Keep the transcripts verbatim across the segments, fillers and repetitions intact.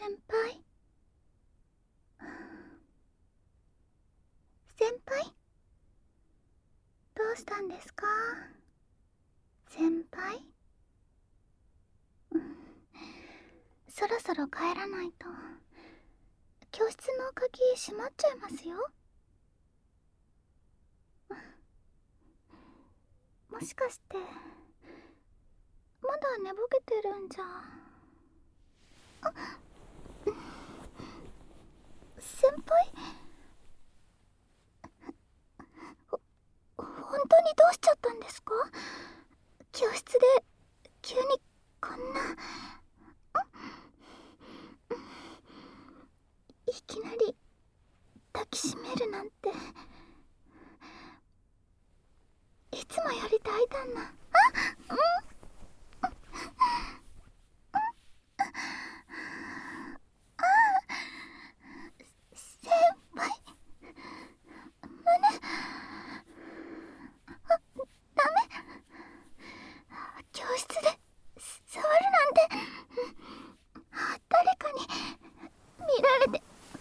輩先輩どうしたんですか先輩。そろそろ帰らないと教室の鍵閉まっちゃいますよ。もしかしてまだ寝ぼけてるんじゃ。あ、先輩ほ本当にどうしちゃったんですか？教室で急にこんな。いきなり抱きしめるなんて。いつもより大胆な。あ、うん先輩、胸。あ、ダメ。教室で触るなんて。誰かに見られて。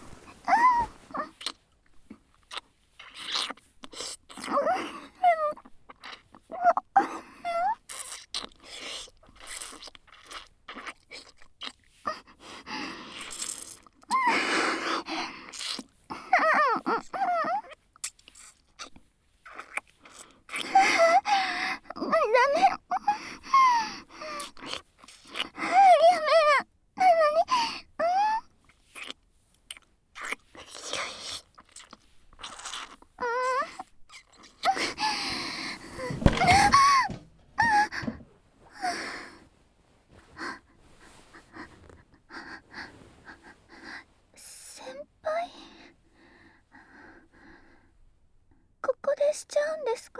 ここでしちゃうんですか？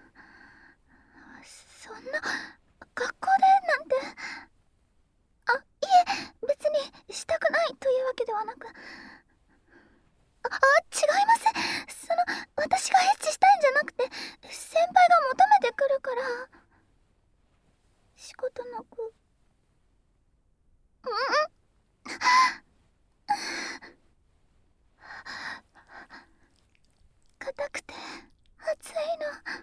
そんな学校でなんて。あ、いえ、別にしたくないというわけではなく。あ、あ、違います。その私がエッチしたいんじゃなくて先輩が求めてくるから。仕方なく。うん硬くて熱いの。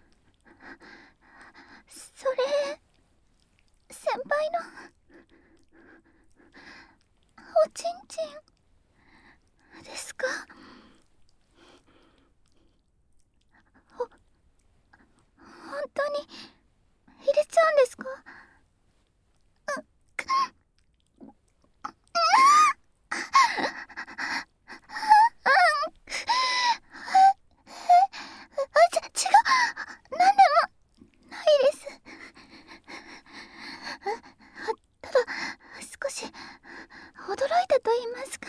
それ先輩のおちんちんですか？ほ本当に入れちゃうんですか？うくあ、ち、違う。なんでもないです。ただ少し驚いたと言います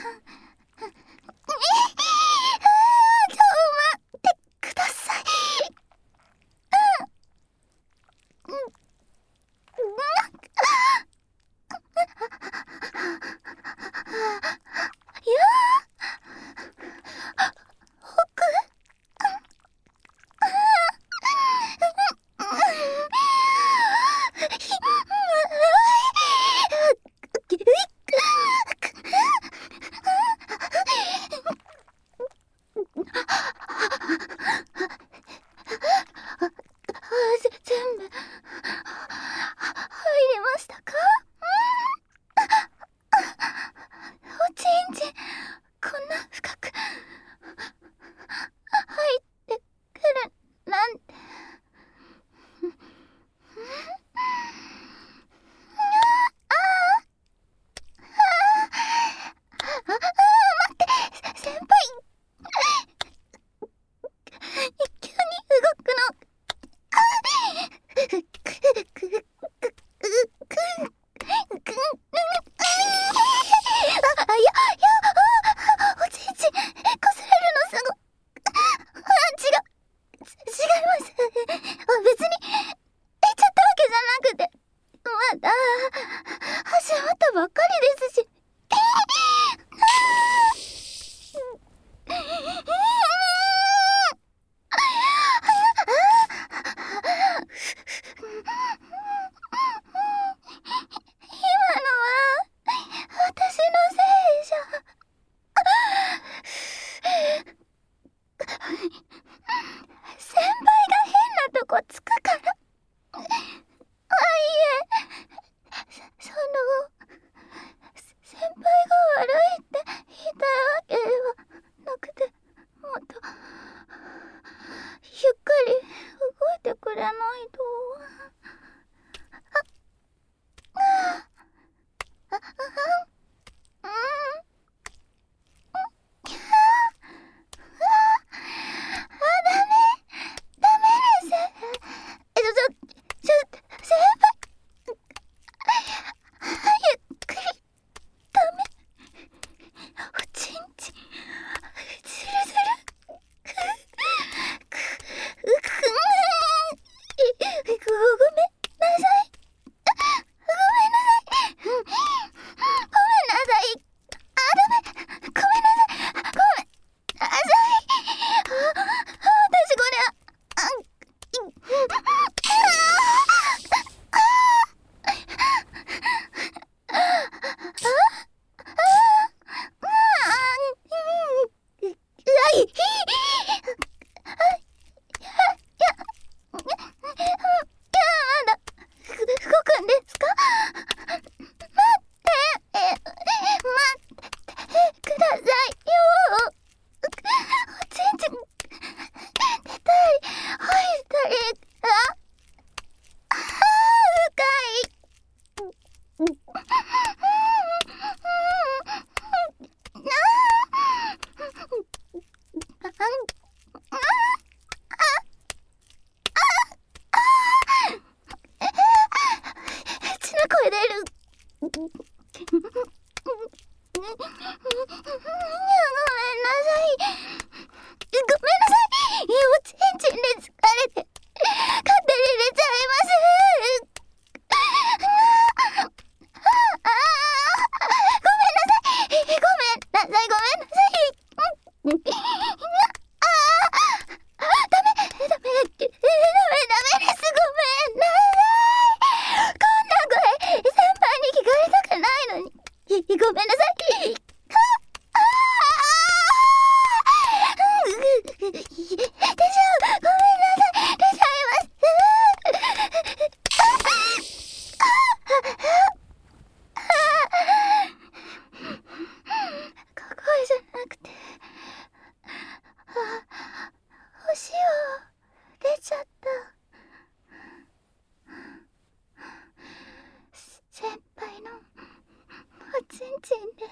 センチで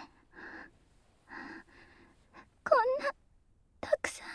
こんなたくさん。